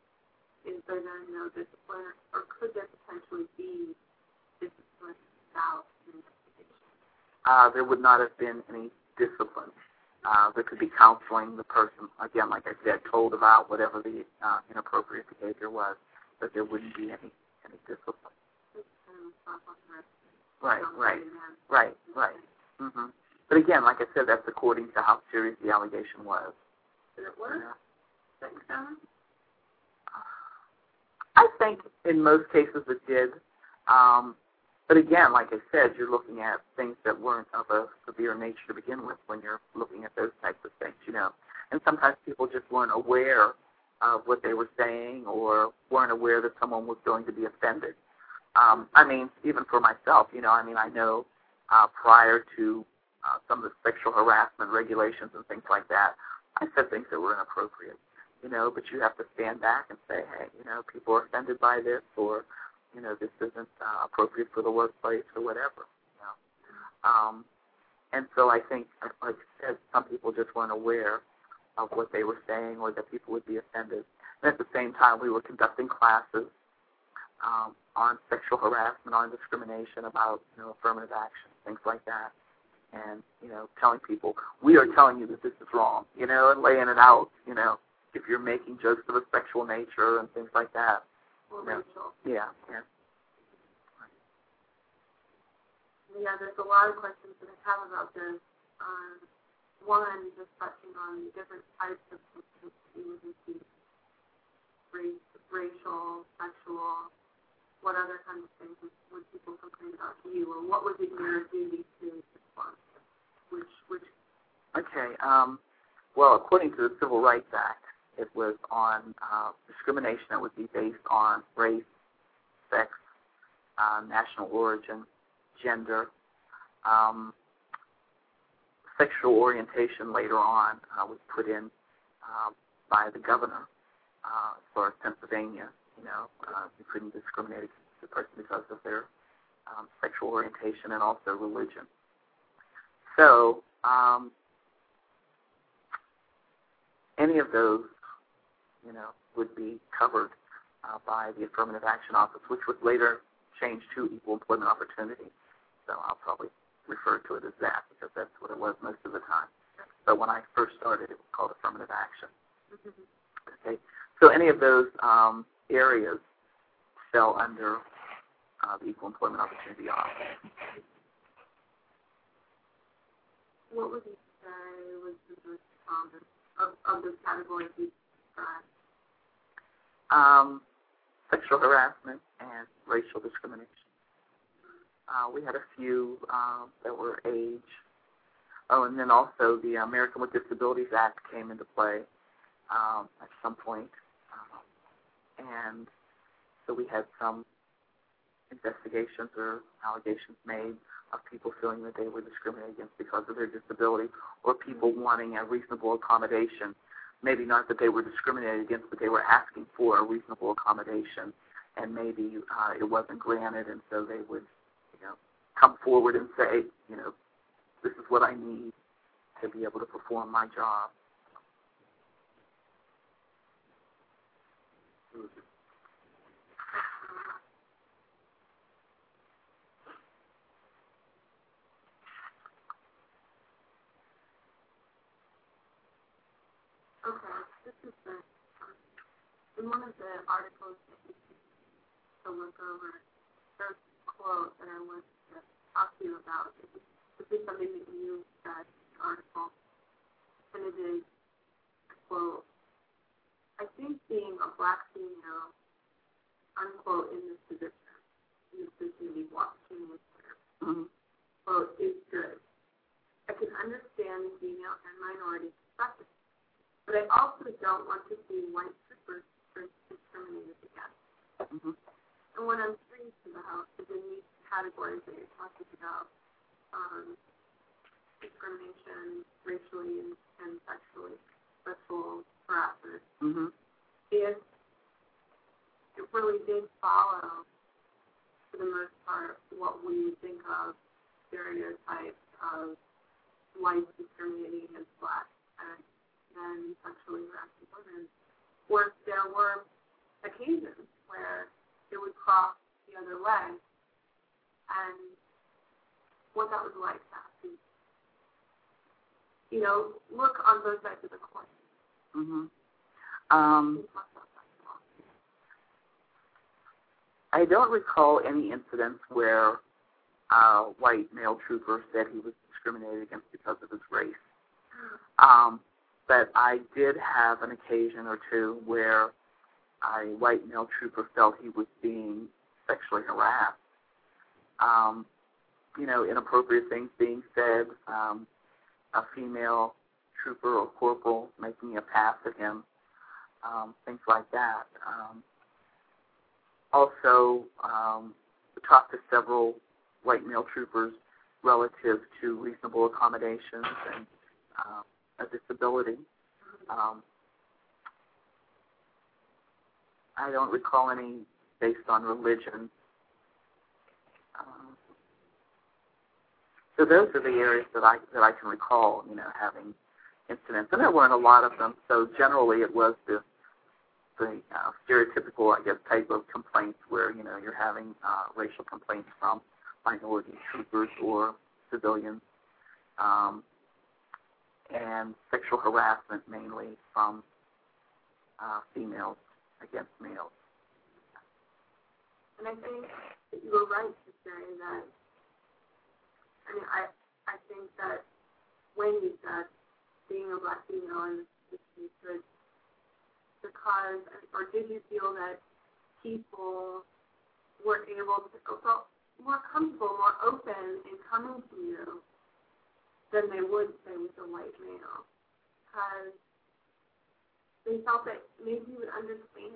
is there then no discipline, or could there potentially be discipline without an investigation? Uh, there would not have been any discipline. Uh, there could be counseling. The person, again, like I said, told about whatever the uh, inappropriate behavior was, but there wouldn't be any, any discipline. Right, right, right, right. Mm-hmm. But again, like I said, that's according to how serious the allegation was. Did it work? Yeah. I think in most cases it did. Um, but again, like I said, you're looking at things that weren't of a severe nature to begin with when you're looking at those types of things, you know. And sometimes people just weren't aware of what they were saying or weren't aware that someone was going to be offended. Um, I mean, even for myself, you know, I mean, I know uh, prior to uh, some of the sexual harassment regulations and things like that, I said things that were inappropriate, you know, but you have to stand back and say, hey, you know, people are offended by this, or, you know, this isn't uh, appropriate for the workplace or whatever, you know. Um, and so I think, like I said, some people just weren't aware of what they were saying or that people would be offended. And at the same time, we were conducting classes um, on sexual harassment, on discrimination, about, you know, affirmative action, things like that. And, you know, telling people, we are telling you that this is wrong, you know, and laying it out, you know, if you're making jokes of a sexual nature and things like that. Or you know. racial. Yeah, yeah. Yeah, there's a lot of questions that I have about this. Um, one, just touching on different types of complaints you would receive. Race, racial, sexual, what other kinds of things would people complain about to you, or what was it your duty to respond to? Which, which? Okay, um, well, according to the Civil Rights Act, it was on uh, discrimination that would be based on race, sex, uh, national origin, gender, um, sexual orientation later on uh, was put in uh, by the governor uh, as far as Pennsylvania. You know, uh, you couldn't discriminate against the person because of their um, sexual orientation and also religion. So um, any of those, you know, would be covered uh, by the Affirmative Action Office, which was later changed to Equal Employment Opportunity. So I'll probably refer to it as that because that's what it was most of the time. But when I first started, it was called Affirmative Action. Mm-hmm. Okay. So any of those um, areas fell under uh, the Equal Employment Opportunity Office. What would you say was the most common of, of those categories you described? Um, sexual harassment and racial discrimination. Uh, we had a few uh, that were age. Oh, and then also the American with Disabilities Act came into play um, at some point. Uh, and so we had some investigations or allegations made of people feeling that they were discriminated against because of their disability, or people wanting a reasonable accommodation. Maybe not that they were discriminated against, but they were asking for a reasonable accommodation, and maybe uh, it wasn't granted, and so they would, you know, come forward and say, you know, this is what I need to be able to perform my job. Okay, this is the, um, in one of the articles that you to look over, there's a quote that I want to talk to you about. This is something that you said in the article, and it is a quote. I think being a black female, unquote, in this position, in this position to be watching with her, mm-hmm. quote, is good. I can understand female and minority perspectives, but I also don't want to see white troopers discriminated against. Mm-hmm. And what I'm bringing to the house is in these categories that you're talking about, um, discrimination, racially and, and sexually, sexual harassment, mm-hmm. if it really did follow, for the most part, what we would think of stereotypes of whites discriminating against blacks and and sexually harassing women, or if there were occasions where it would cross the other way, and what that was like to have to, you know, look on both sides of the coin. Mm-hmm. Um, I don't recall any incidents where a white male trooper said he was discriminated against because of his race. Um, But I did have an occasion or two where a white male trooper felt he was being sexually harassed. Um, you know, inappropriate things being said, um, a female trooper or corporal making a pass at him, um, things like that. Um, also, um, talked to several white male troopers relative to reasonable accommodations and um, a disability. Um, I don't recall any based on religion. Um, so those are the areas that I that I can recall, you know, having incidents, and there weren't a lot of them. So generally, it was the the uh, stereotypical, I guess, type of complaints where you know you're having uh, racial complaints from minority troopers or civilians. Um, and sexual harassment mainly from uh, females against males. And I think that you were right to say that, I mean, I, I think that when you said being a black female in this case, because, or did you feel that people were able to, felt more comfortable, more open in coming to you than they would say with a white male, because they felt that maybe you would understand.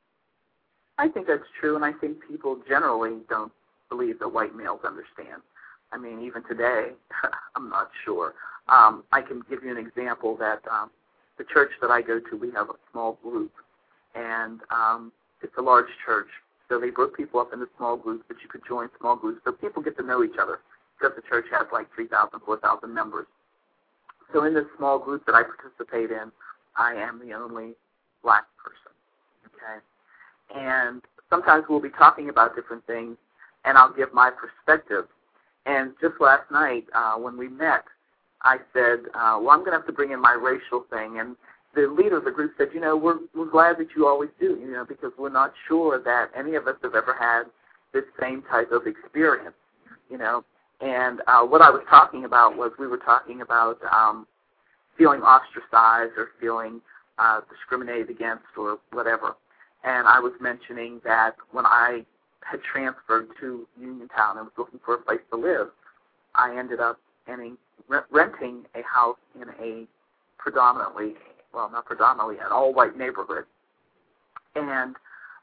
I think that's true, and I think people generally don't believe that white males understand. I mean, even today, I'm not sure. Um, I can give you an example that um, the church that I go to, we have a small group, and um, it's a large church, so they broke people up into small groups, but you could join small groups, so people get to know each other, because the church has like three thousand, four thousand members. So in this small group that I participate in, I am the only black person, okay? And sometimes we'll be talking about different things, and I'll give my perspective. And just last night, uh, when we met, I said, uh, well, I'm going to have to bring in my racial thing. And the leader of the group said, you know, we're, we're glad that you always do, you know, because we're not sure that any of us have ever had this same type of experience, you know. And uh, what I was talking about was we were talking about um, feeling ostracized or feeling uh, discriminated against or whatever. And I was mentioning that when I had transferred to Uniontown and was looking for a place to live, I ended up in a, renting a house in a predominantly, well, not predominantly, an all-white neighborhood. And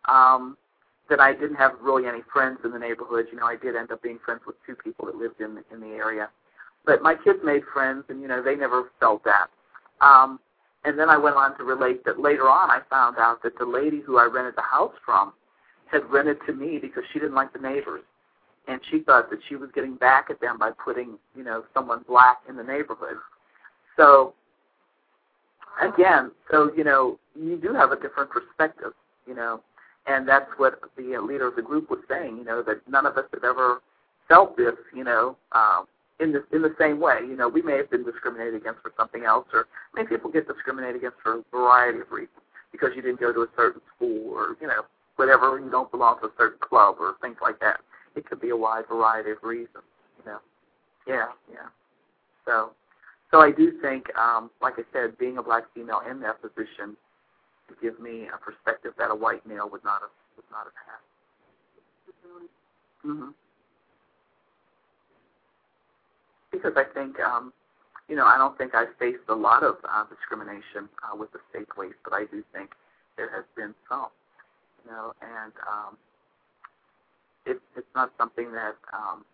um, that I didn't have really any friends in the neighborhood. You know, I did end up being friends with two people that lived in the, in the area. But my kids made friends, and, you know, they never felt that. Um, and then I went on to relate that later on I found out that the lady who I rented the house from had rented to me because she didn't like the neighbors. And she thought that she was getting back at them by putting, you know, someone black in the neighborhood. So, again, so, you know, you do have a different perspective, you know, and that's what the leader of the group was saying, you know, that none of us have ever felt this, you know, um, in the, in the same way. You know, we may have been discriminated against for something else, or maybe people get discriminated against for a variety of reasons, because you didn't go to a certain school or, you know, whatever, you don't belong to a certain club or things like that. It could be a wide variety of reasons, you know. Yeah, yeah. So, so I do think, um, like I said, being a black female in that position to give me a perspective that a white male would not have would not have had. Mm-hmm. Because I think, um, you know, I don't think I've faced a lot of uh, discrimination uh, with the state police, but I do think there has been some, you know, and um, it, it's not something that, um,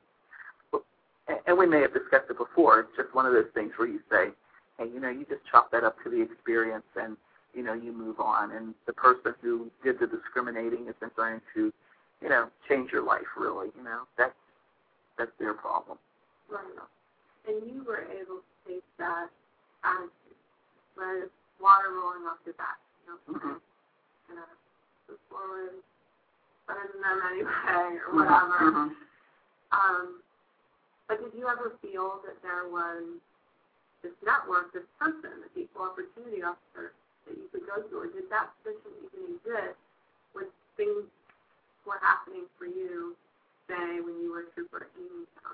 and we may have discussed it before, it's just one of those things where you say, hey, you know, you just chalk that up to the experience and, you know, you move on, and the person who did the discriminating isn't going to, you know, change your life, really, you know. That's, that's their problem. Right. And you were able to take that attitude, where it's water rolling off your back, you know, mm-hmm. you know, move forward, better than them anyway, or whatever. Mm-hmm. Um, but did you ever feel that there was this network, this person, this equal opportunity officer that you could go to, or did that position even exist when things were happening for you, say, when you were a trooper in Uniontown?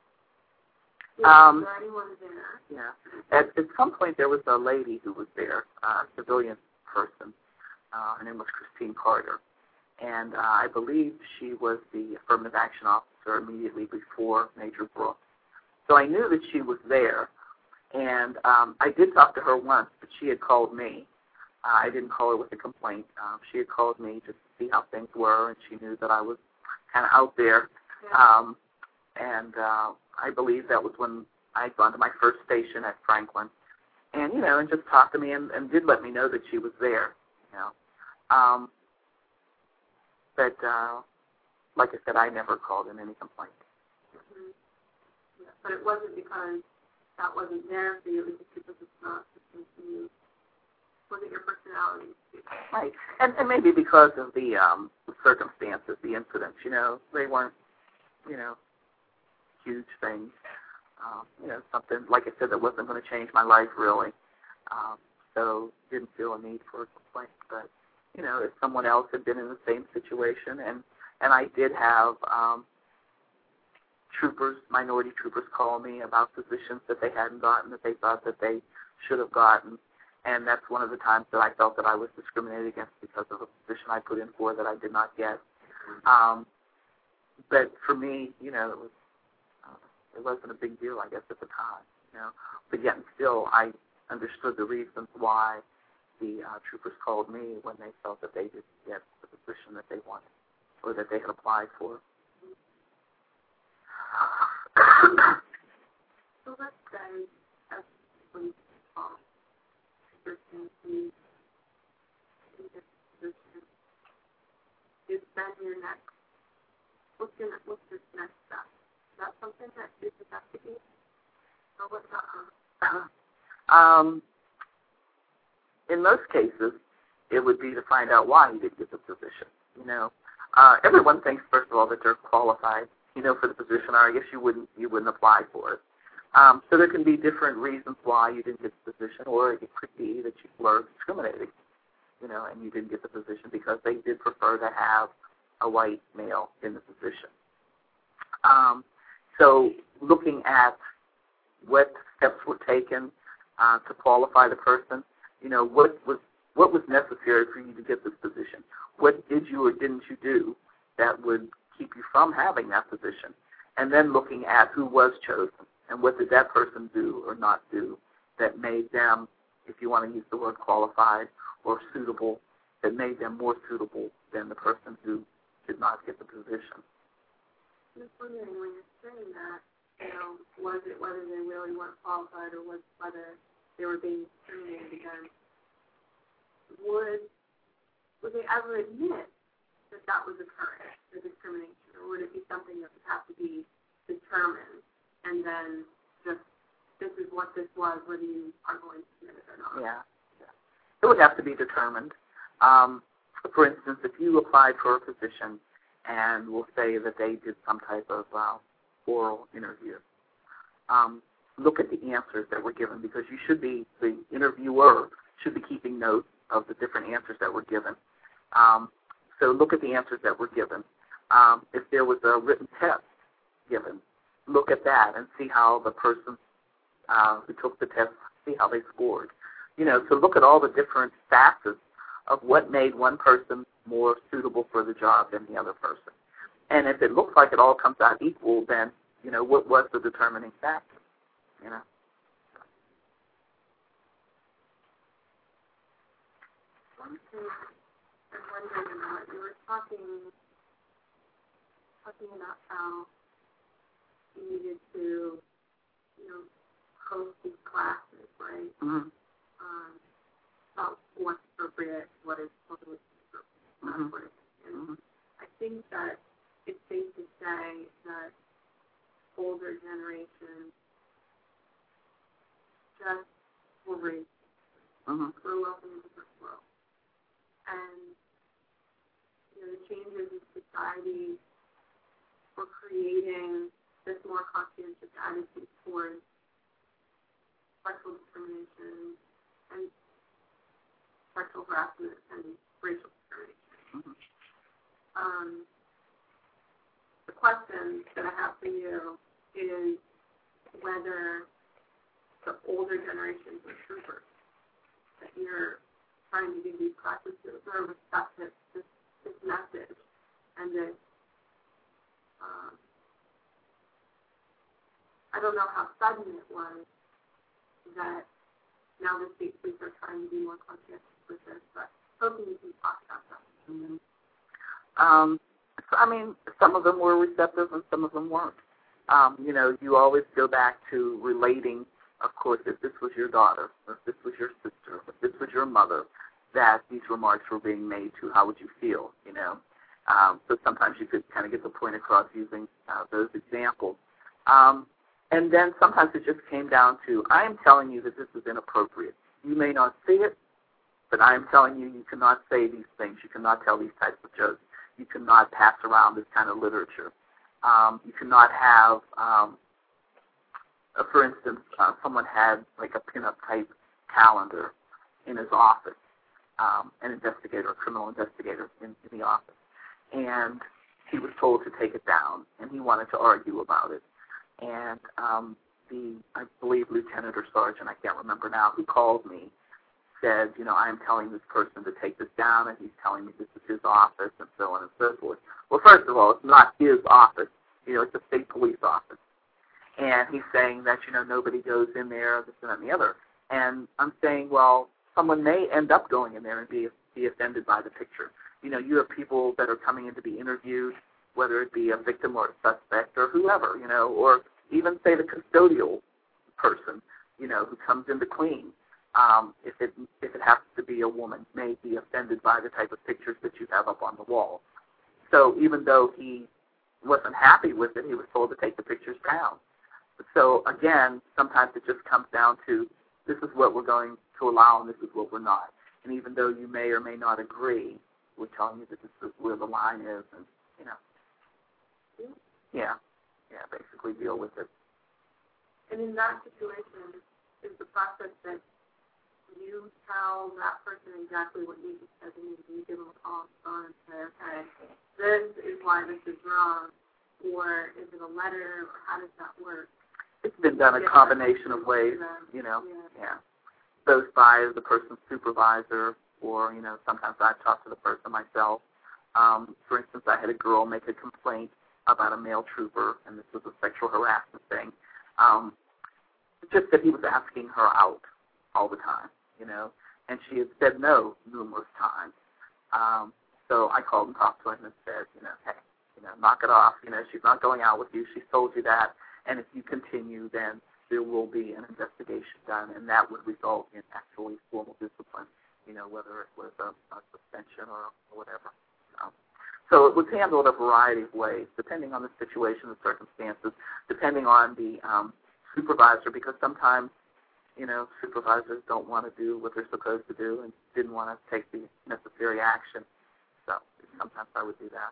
Um, was there anyone there? Yeah. At, at some point, there was a lady who was there, a civilian person. Uh, her name was Christine Carter. And uh, I believe she was the affirmative action officer immediately before Major Brooks. So I knew that she was there. And um, I did talk to her once, but she had called me. Uh, I didn't call her with a complaint. Um, she had called me just to see how things were, and she knew that I was kind of out there. Yeah. Um, and uh, I believe that was when I had gone to my first station at Franklin. And, you know, and just talked to me and, and did let me know that she was there, you know. Um, but, uh, like I said, I never called in any complaint. Mm-hmm. Yeah, but it wasn't because that wasn't there for you, it was just because it's not you. Wasn't your personality. Right. And, and maybe because of the um, circumstances, the incidents, you know, they weren't, you know, huge things. Um, you know, something, like I said, that wasn't going to change my life, really. Um, so didn't feel a need for a complaint. But, you know, if someone else had been in the same situation, and, and I did have um, troopers, minority troopers call me about positions that they hadn't gotten, that they thought that they should have gotten. And that's one of the times that I felt that I was discriminated against because of a position I put in for that I did not get. Um, but for me, you know, it was uh, it wasn't a big deal, I guess, at the time. You know, but yet and still, I understood the reasons why the uh, troopers called me when they felt that they didn't get the position that they wanted or that they had applied for. So let's say, as we um, person who in this position is then your next. What's your what's your next step? Is that something that is investigated, or what's that? Um, in most cases, it would be to find out why he didn't get the position. You know, uh, everyone thinks first of all that they're qualified, you know, for the position, or I guess you wouldn't you wouldn't apply for it. Um, so there can be different reasons why you didn't get the position, or it could be that you were discriminated, you know, and you didn't get the position because they did prefer to have a white male in the position. Um, so looking at what steps were taken uh, to qualify the person, you know, what was what was necessary for you to get this position? What did you or didn't you do that would keep you from having that position? And then looking at who was chosen and what did that person do or not do that made them, if you want to use the word qualified or suitable, that made them more suitable than the person who did not get the position. I'm just wondering, when you're saying that, you know, was it whether they really weren't qualified or was whether they were being discriminated against? Would would they ever admit that that was occurring, the discrimination, or would it be something that would have to be determined and then just this is what this was, whether you are going to admit it or not? Yeah, yeah. It would have to be determined. Um, for instance, if you applied for a position and we'll say that they did some type of uh, oral interview, um, look at the answers that were given, because you should be, the interviewer should be keeping notes of the different answers that were given. Um, so look at the answers that were given. Um, if there was a written test given, look at that and see how the person uh, who took the test, see how they scored. You know, so look at all the different facets of what made one person more suitable for the job than the other person. And if it looks like it all comes out equal, then, you know, what was the determining factor, you know? One thing I'm wondering about, you were talking, talking about how you needed to, you know, host these classes, right? Mm-hmm. Um, about what's appropriate, what is totally Mm-hmm. appropriate. And Mm-hmm. I think that it's safe to say that older generations just were raised, Mm-hmm. grew up in a different world. And, you know, the changes in society were creating this more conscientious attitude towards sexual discrimination and sexual harassment and racial discrimination. Mm-hmm. Um, the question that I have for you is whether the older generations of troopers that you're trying to give these classes to are receptive to this, this message and this, um, I don't know how sudden it was that now the state police are trying to be more conscientious with this, but hoping you can talk about that. Mm-hmm. Um, so, I mean, some of them were receptive and some of them weren't. Um, you know, you always go back to relating, of course, if this was your daughter, or if this was your sister, if this was your mother, that these remarks were being made to, how would you feel, you know? Um, so sometimes you could kind of get the point across using uh, those examples. Um, and then sometimes it just came down to, I am telling you that this is inappropriate. You may not see it, but I am telling you, you cannot say these things. You cannot tell these types of jokes. You cannot pass around this kind of literature. Um, you cannot have, um, uh, for instance, uh, someone had like a pinup type calendar in his office, um, an investigator, a criminal investigator in, in the office. And he was told to take it down, and he wanted to argue about it. And um, the, I believe, lieutenant or sergeant, I can't remember now, who called me, said, you know, I am telling this person to take this down, and he's telling me this is his office, and so on and so forth. Well, first of all, it's not his office. You know, it's a state police office. And he's saying that, you know, nobody goes in there, this and that and the other. And I'm saying, well, someone may end up going in there and be be offended by the picture. You know, you have people that are coming in to be interviewed, whether it be a victim or a suspect or whoever, you know, or even, say, the custodial person, you know, who comes in to clean. Um, if it if it happens to be a woman, may be offended by the type of pictures that you have up on the wall. So even though he wasn't happy with it, he was told to take the pictures down. So again, sometimes it just comes down to this is what we're going to allow and this is what we're not. And even though you may or may not agree, we're telling you that this is where the line is, and you know, yeah, yeah, basically deal with it. And in that situation, is the process that you tell that person exactly what you just said to me, and you give them a call and say, okay, this is why this is wrong, or is it a letter, or how does that work? It's been done a combination of ways, you know, yeah. yeah. Both by the person's supervisor, or, you know, sometimes I've talked to the person myself. Um, for instance, I had a girl make a complaint about a male trooper, and this was a sexual harassment thing, um, just that he was asking her out all the time, you know, and she had said no numerous times. Um, so I called and talked to him and said, you know, hey, you know, knock it off. You know, she's not going out with you. She's told you that. And if you continue, then there will be an investigation done, and that would result in actually formal discipline, you know, whether it was a, a suspension or, or whatever. Um, so it was handled a variety of ways, depending on the situation, the circumstances, depending on the um, supervisor, because sometimes, you know, supervisors don't want to do what they're supposed to do and didn't want to take the necessary action. So sometimes I would do that.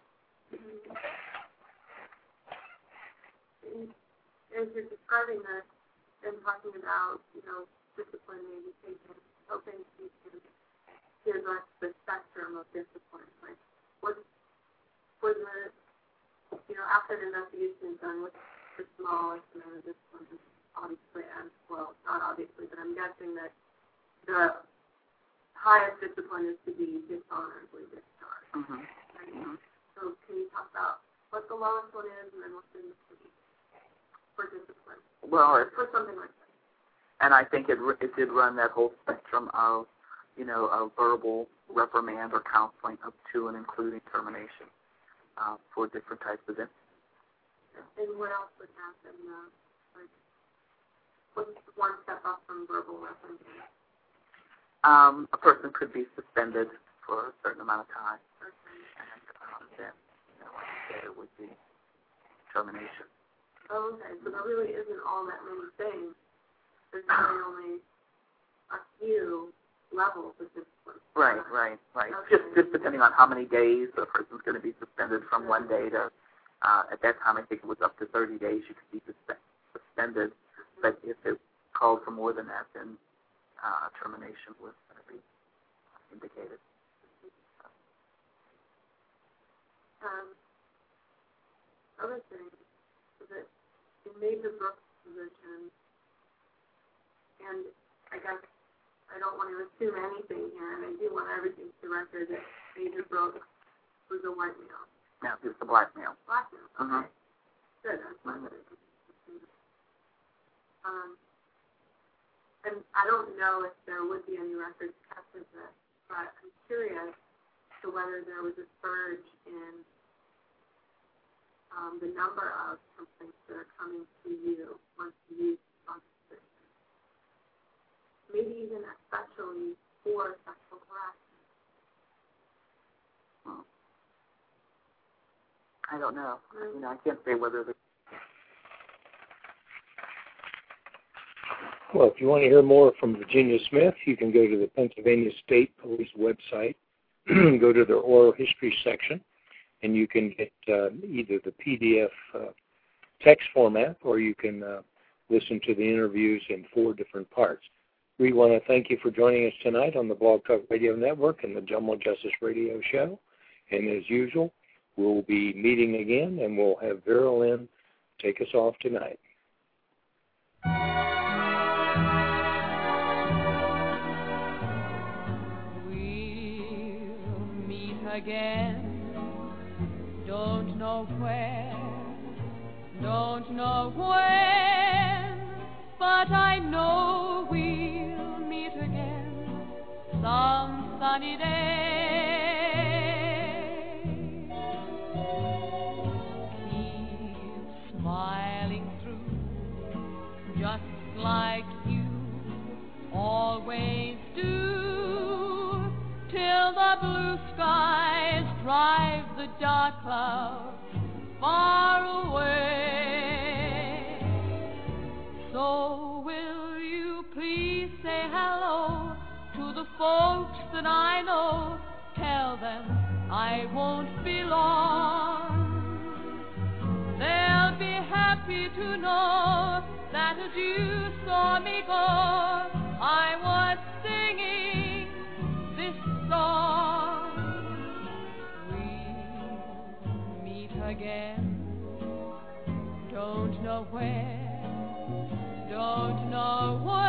Mm-hmm. As you're describing this and talking about, you know, discipline maybe taken, hoping you can give us the spectrum of discipline. Like, what was the, you know, after the investigation is done, what's the smallest amount of discipline? Obviously, and well, not obviously, but I'm guessing that the highest discipline is to be dishonorably discharged. Mm-hmm. Right? Mm-hmm. So can you talk about what the lowest one is and then what's in between for discipline? Well, it's, for something like that. And I think it it did run that whole spectrum of, you know, a verbal reprimand or counseling up to and including termination uh, for different types of incidents. And what else would happen? Uh, like, what's one step up from verbal reprimand? Um, a person could be suspended for a certain amount of time, okay. and um, then, you know, like I said, it would be termination. Oh, okay. So there really isn't all that many things. There's really only a few levels of discipline. Right, right, right. Okay. Just just depending on how many days a person's going to be suspended from one day to, uh, at that time I think it was up to thirty days you could be suspe- suspended. Mm-hmm. But if it called for more than that, then uh, termination was going to be indicated. Um, other thing is that in Major Brooks' position, and I guess I don't want to assume anything here, and I do want everything to record that Major Brooks was a white male. No, he was a black male. Black male, okay. Mm-hmm. Good, that's my mm-hmm. Um, and I don't know if there would be any records kept of this, but I'm curious to whether there was a surge in um, the number of complaints that are coming to you once you on the position. Maybe even especially for sexual harassment. Hmm. I don't know. Mm-hmm. You know, I can't say whether the Well, if you want to hear more from Virginia Smith, you can go to the Pennsylvania State Police website, go to their oral history section, and you can get uh, either the P D F uh, text format or you can uh, listen to the interviews in four different parts. We want to thank you for joining us tonight on the Blog Talk Radio Network and the Jumbo Justice Radio Show. And as usual, we'll be meeting again, and we'll have Vera Lynn take us off tonight. Again, don't know where, don't know when, but I know we'll meet again some sunny day. Keep smiling through, just like you always do, till the blue skies drive the dark clouds far away. So will you please say hello to the folks that I know? Tell them I won't be long. They'll be happy to know that as you saw me go, I was singing this song. We'll meet again, don't know where, don't know where.